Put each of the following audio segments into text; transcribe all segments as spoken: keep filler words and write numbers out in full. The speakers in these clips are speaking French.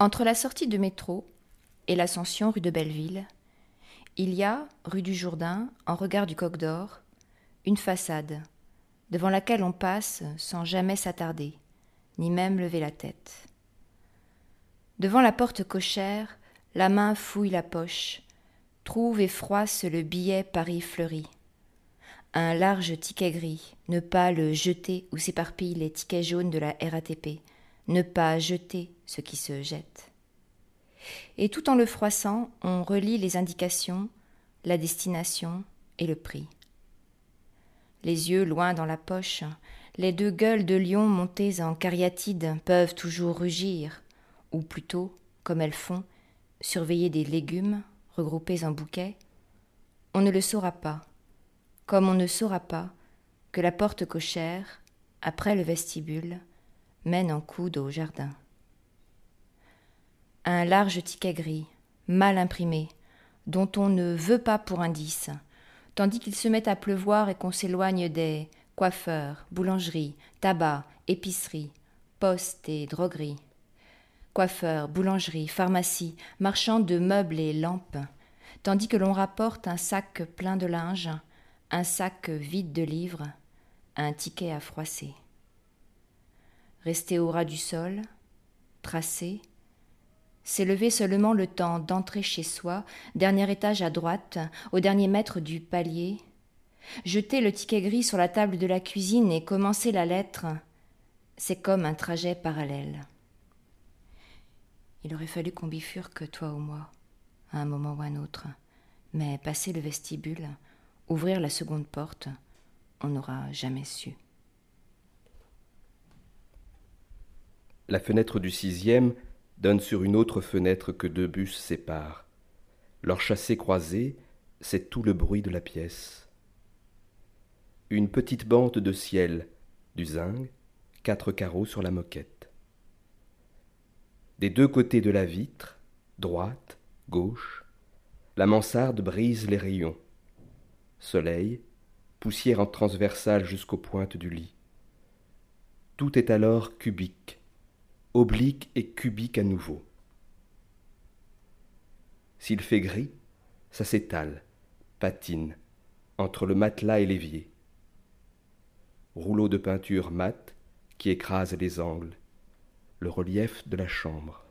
Entre la sortie de métro et l'ascension rue de Belleville, il y a, rue du Jourdain, en regard du Coq d'Or, une façade, devant laquelle on passe sans jamais s'attarder, ni même lever la tête. Devant la porte cochère, la main fouille la poche, trouve et froisse le billet Paris fleuri. Un large ticket gris, ne pas le jeter où s'éparpillent les tickets jaunes de la R A T P, ne pas jeter ce qui se jette. Et tout en le froissant, on relit les indications, la destination et le prix. Les yeux loin dans la poche, les deux gueules de lion montées en cariatide peuvent toujours rugir, ou plutôt, comme elles font, surveiller des légumes regroupés en bouquets. On ne le saura pas, comme on ne saura pas que la porte cochère, après le vestibule, mène en coude au jardin. Un large ticket gris, mal imprimé, dont on ne veut pas pour indice, tandis qu'il se met à pleuvoir et qu'on s'éloigne des coiffeurs, boulangeries, tabac, épiceries, postes et drogueries. Coiffeurs, boulangeries, pharmacies, marchands de meubles et lampes, tandis que l'on rapporte un sac plein de linge, un sac vide de livres, un ticket à froisser. Rester au ras du sol, tracer, s'élever seulement le temps d'entrer chez soi, dernier étage à droite, au dernier mètre du palier, jeter le ticket gris sur la table de la cuisine et commencer la lettre, c'est comme un trajet parallèle. Il aurait fallu qu'on bifurque, toi ou moi, à un moment ou un autre, mais passer le vestibule, ouvrir la seconde porte, on n'aura jamais su. La fenêtre du sixième donne sur une autre fenêtre que deux bus séparent. Leur chassé croisé, c'est tout le bruit de la pièce. Une petite bande de ciel, du zinc, quatre carreaux sur la moquette. Des deux côtés de la vitre, droite, gauche, la mansarde brise les rayons. Soleil, poussière en transversale jusqu'aux pointes du lit. Tout est alors cubique, oblique et cubique à nouveau. S'il fait gris, ça s'étale, patine, entre le matelas et l'évier. Rouleau de peinture mat qui écrase les angles, le relief de la chambre.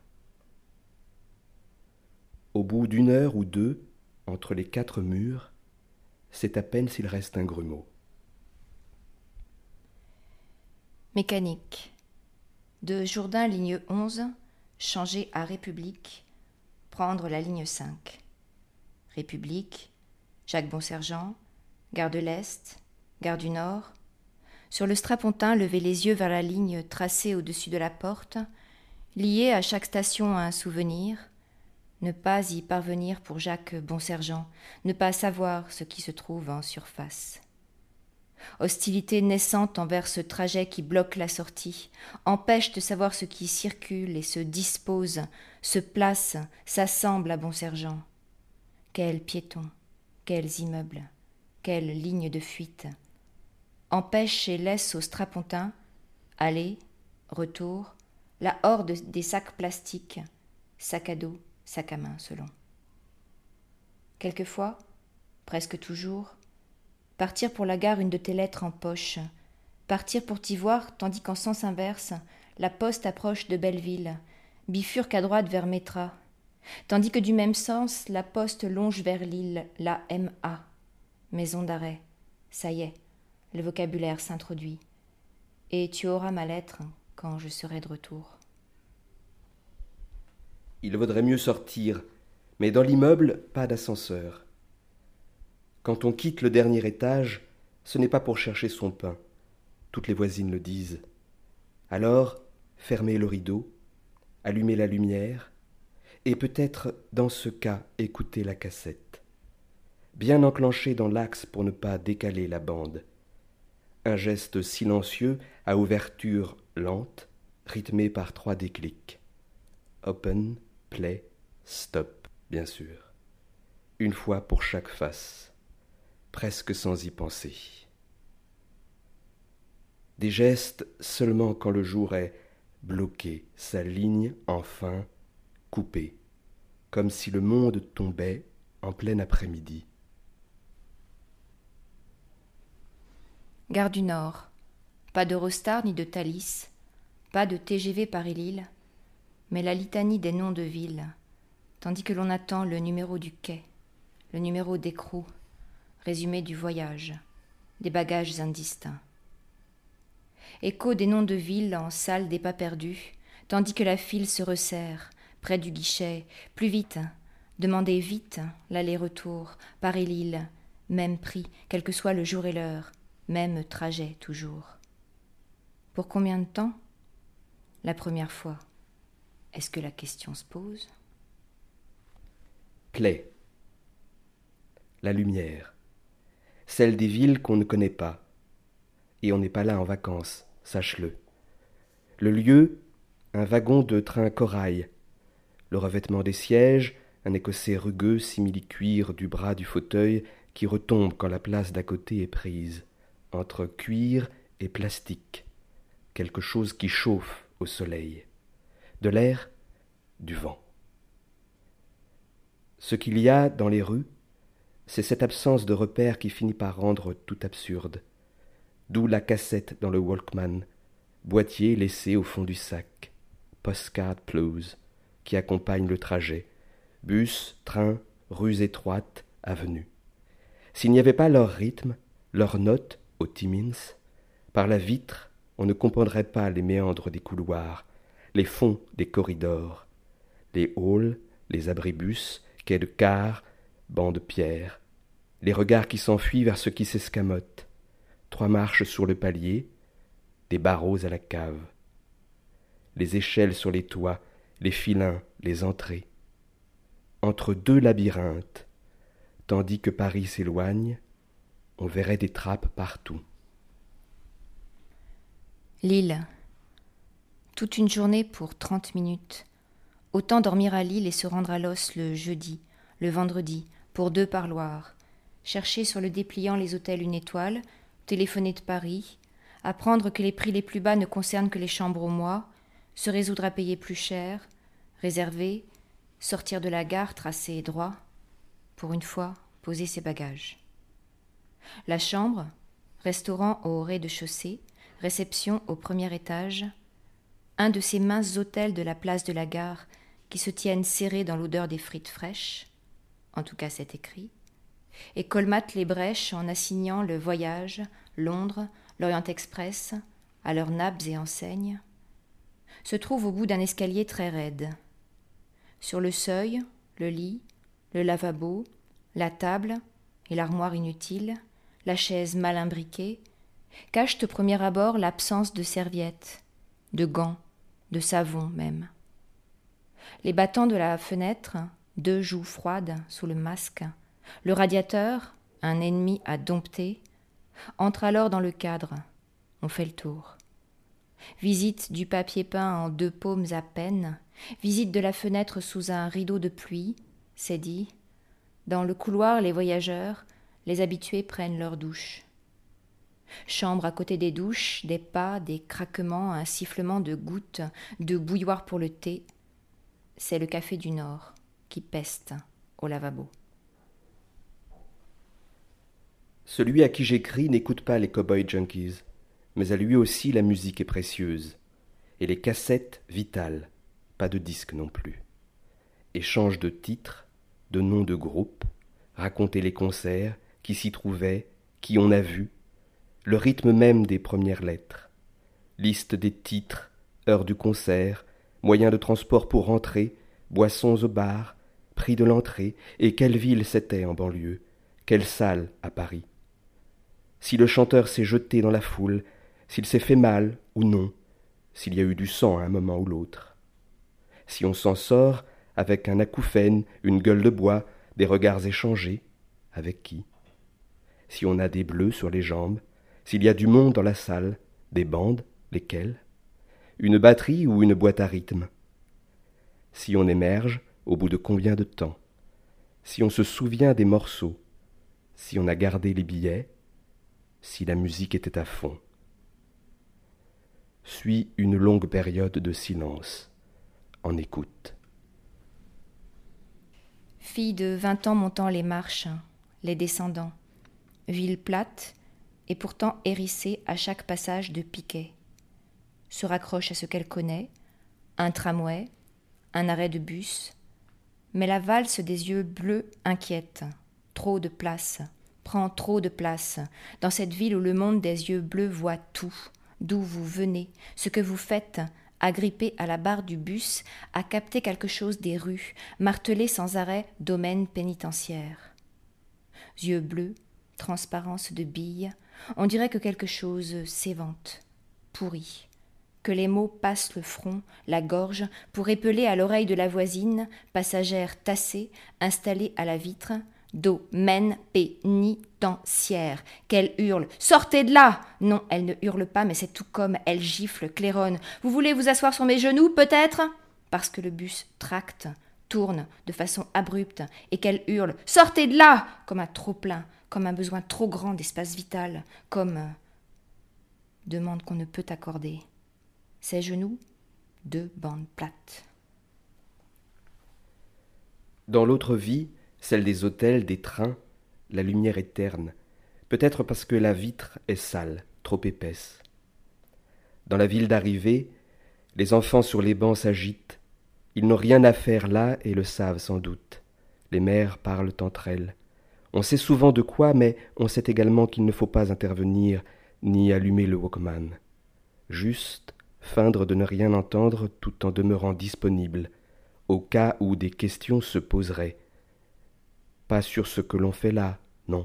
Au bout d'une heure ou deux, entre les quatre murs, c'est à peine s'il reste un grumeau. Mécanique. De Jourdain, ligne onze, changer à République, prendre la ligne cinq. République, Jacques Bonsergent, gare de l'Est, gare du Nord. Sur le strapontin, lever les yeux vers la ligne tracée au-dessus de la porte, lier à chaque station un souvenir, ne pas y parvenir pour Jacques Bonsergent, ne pas savoir ce qui se trouve en surface. Hostilité naissante envers ce trajet qui bloque la sortie, empêche de savoir ce qui circule et se dispose, se place, s'assemble à Bonsergent. Quels piétons, quels immeubles, quelles lignes de fuite. Empêche et laisse au strapontin, aller, retour, la horde des sacs plastiques, sac à dos, sac à main selon. Quelquefois, presque toujours, partir pour la gare une de tes lettres en poche, partir pour t'y voir tandis qu'en sens inverse, la poste approche de Belleville, bifurque à droite vers Métra, tandis que du même sens, la poste longe vers Lille, la M A, maison d'arrêt. Ça y est, le vocabulaire s'introduit, et tu auras ma lettre quand je serai de retour. Il vaudrait mieux sortir, mais dans l'immeuble, pas d'ascenseur. Quand on quitte le dernier étage, ce n'est pas pour chercher son pain. Toutes les voisines le disent. Alors, fermez le rideau, allumez la lumière, et peut-être, dans ce cas, écoutez la cassette. Bien enclenchée dans l'axe pour ne pas décaler la bande. Un geste silencieux à ouverture lente, rythmé par trois déclics. Open, play, stop, bien sûr. Une fois pour chaque face. Presque sans y penser. Des gestes seulement quand le jour est bloqué, sa ligne, enfin, coupé, comme si le monde tombait en plein après-midi. Gare du Nord. Pas d'Eurostar ni de Thalys, pas de T G V Paris-Lille, mais la litanie des noms de villes, tandis que l'on attend le numéro du quai, le numéro d'écrou, résumé du voyage, des bagages indistincts. Écho des noms de villes en salle des pas perdus, tandis que la file se resserre, près du guichet, plus vite, demandez vite l'aller-retour, Paris-Lille, même prix, quel que soit le jour et l'heure, même trajet toujours. Pour combien de temps? La première fois. Est-ce que la question se pose? Clé. La lumière. Celle des villes qu'on ne connaît pas. Et on n'est pas là en vacances, sache-le. Le lieu, un wagon de train corail. Le revêtement des sièges, un écossais rugueux simili-cuir du bras du fauteuil qui retombe quand la place d'à côté est prise, entre cuir et plastique. Quelque chose qui chauffe au soleil. De l'air, du vent. Ce qu'il y a dans les rues, c'est cette absence de repères qui finit par rendre tout absurde. D'où la cassette dans le Walkman, boîtier laissé au fond du sac, postcard blues, qui accompagne le trajet, bus, train, rues étroites, avenues. S'il n'y avait pas leur rythme, leurs notes au Timmins, par la vitre, on ne comprendrait pas les méandres des couloirs, les fonds des corridors, les halls, les abribus, quais de cars, bancs de pierre, les regards qui s'enfuient vers ce qui s'escamote, trois marches sur le palier, des barreaux à la cave, les échelles sur les toits, les filins, les entrées, entre deux labyrinthes, tandis que Paris s'éloigne, on verrait des trappes partout. Lille. Toute une journée pour trente minutes. Autant dormir à Lille et se rendre à l'os le jeudi, le vendredi, pour deux parloirs. Chercher sur le dépliant les hôtels une étoile, téléphoner de Paris, apprendre que les prix les plus bas ne concernent que les chambres au mois, se résoudre à payer plus cher, réserver, sortir de la gare, tracer droit, pour une fois, poser ses bagages. La chambre, restaurant au rez-de-chaussée, réception au premier étage, un de ces minces hôtels de la place de la Gare qui se tiennent serrés dans l'odeur des frites fraîches, en tout cas c'est écrit, et colmatent les brèches en assignant le voyage, Londres, l'Orient Express, à leurs nappes et enseignes, se trouve au bout d'un escalier très raide. Sur le seuil, le lit, le lavabo, la table et l'armoire inutile, la chaise mal imbriquée, cachent au premier abord l'absence de serviettes, de gants, de savon même. Les battants de la fenêtre, deux joues froides sous le masque, le radiateur, un ennemi à dompter, entrent alors dans le cadre. On fait le tour. Visite du papier peint en deux paumes à peine, visite de la fenêtre sous un rideau de pluie, c'est dit. Dans le couloir, les voyageurs, les habitués prennent leur douche. Chambre à côté des douches, des pas, des craquements, un sifflement de gouttes, de bouilloire pour le thé. C'est le café du Nord qui peste au lavabo. Celui à qui j'écris n'écoute pas les cow-boy junkies, mais à lui aussi la musique est précieuse, et les cassettes vitales, pas de disques non plus. Échange de titres, de noms de groupes, raconter les concerts, qui s'y trouvaient, qui on a vu, le rythme même des premières lettres, liste des titres, heure du concert, moyens de transport pour rentrer, boissons au bar, prix de l'entrée, et quelle ville c'était en banlieue, quelle salle à Paris. Si le chanteur s'est jeté dans la foule, s'il s'est fait mal ou non, s'il y a eu du sang à un moment ou l'autre. Si on s'en sort avec un acouphène, une gueule de bois, des regards échangés, avec qui? Si on a des bleus sur les jambes, s'il y a du monde dans la salle, des bandes, lesquelles? Une batterie ou une boîte à rythme? Si on émerge, au bout de combien de temps? Si on se souvient des morceaux? Si on a gardé les billets? Si la musique était à fond? Suit une longue période de silence, en écoute. Fille de vingt ans montant les marches, les descendant. Ville plate et pourtant hérissée à chaque passage de piquets. Se raccroche à ce qu'elle connaît, un tramway, un arrêt de bus. Mais la valse des yeux bleus inquiète. Trop de place, prend trop de place, dans cette ville où le monde des yeux bleus voit tout, d'où vous venez, ce que vous faites, agrippé à la barre du bus, à capter quelque chose des rues, martelé sans arrêt domaine pénitentiaire. Yeux bleus, transparence de billes, on dirait que quelque chose s'évente, pourri, que les mots passent le front, la gorge, pour épeler à l'oreille de la voisine, passagère tassée, installée à la vitre, domaine pénitentiaire, qu'elle hurle « Sortez de là !» Non, elle ne hurle pas, mais c'est tout comme, elle gifle, claironne. « Vous voulez vous asseoir sur mes genoux, peut-être ?» Parce que le bus tracte, tourne de façon abrupte, et qu'elle hurle « Sortez de là !» comme un trop-plein, comme un besoin trop grand d'espace vital, comme euh, demande qu'on ne peut accorder. Ses genoux, deux bandes plates. Dans l'autre vie, celle des hôtels, des trains, la lumière est terne, peut-être parce que la vitre est sale, trop épaisse. Dans la ville d'arrivée, les enfants sur les bancs s'agitent. Ils n'ont rien à faire là et le savent sans doute. Les mères parlent entre elles. On sait souvent de quoi, mais on sait également qu'il ne faut pas intervenir ni allumer le Walkman. Juste feindre de ne rien entendre tout en demeurant disponible, au cas où des questions se poseraient. Pas sur ce que l'on fait là, non.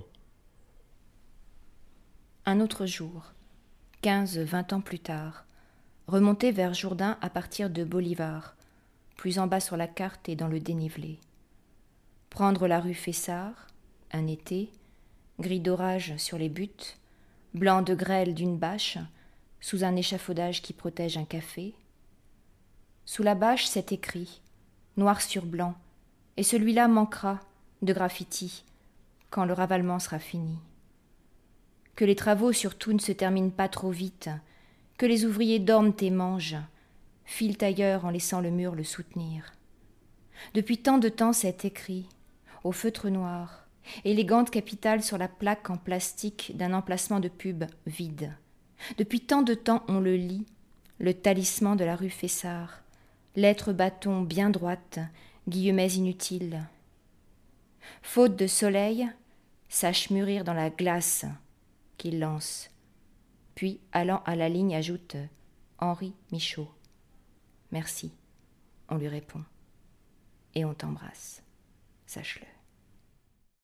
Un autre jour, quinze, vingt ans plus tard, remonter vers Jourdain à partir de Bolivar, plus en bas sur la carte et dans le dénivelé. Prendre la rue Fessard, un été, gris d'orage sur les buttes, blanc de grêle d'une bâche, sous un échafaudage qui protège un café. Sous la bâche, c'est écrit, noir sur blanc, et celui-là manquera, de graffiti, quand le ravalement sera fini. Que les travaux surtout ne se terminent pas trop vite, que les ouvriers dorment et mangent, filent ailleurs en laissant le mur le soutenir. Depuis tant de temps c'est écrit, au feutre noir, élégante capitale sur la plaque en plastique d'un emplacement de pub vide. Depuis tant de temps on le lit, le talisman de la rue Fessard, lettre bâton bien droite, guillemets inutiles. Faute de soleil, sache mûrir dans la glace qu'il lance. Puis, allant à la ligne, ajoute Henri Michaud. Merci, on lui répond. Et on t'embrasse, sache-le.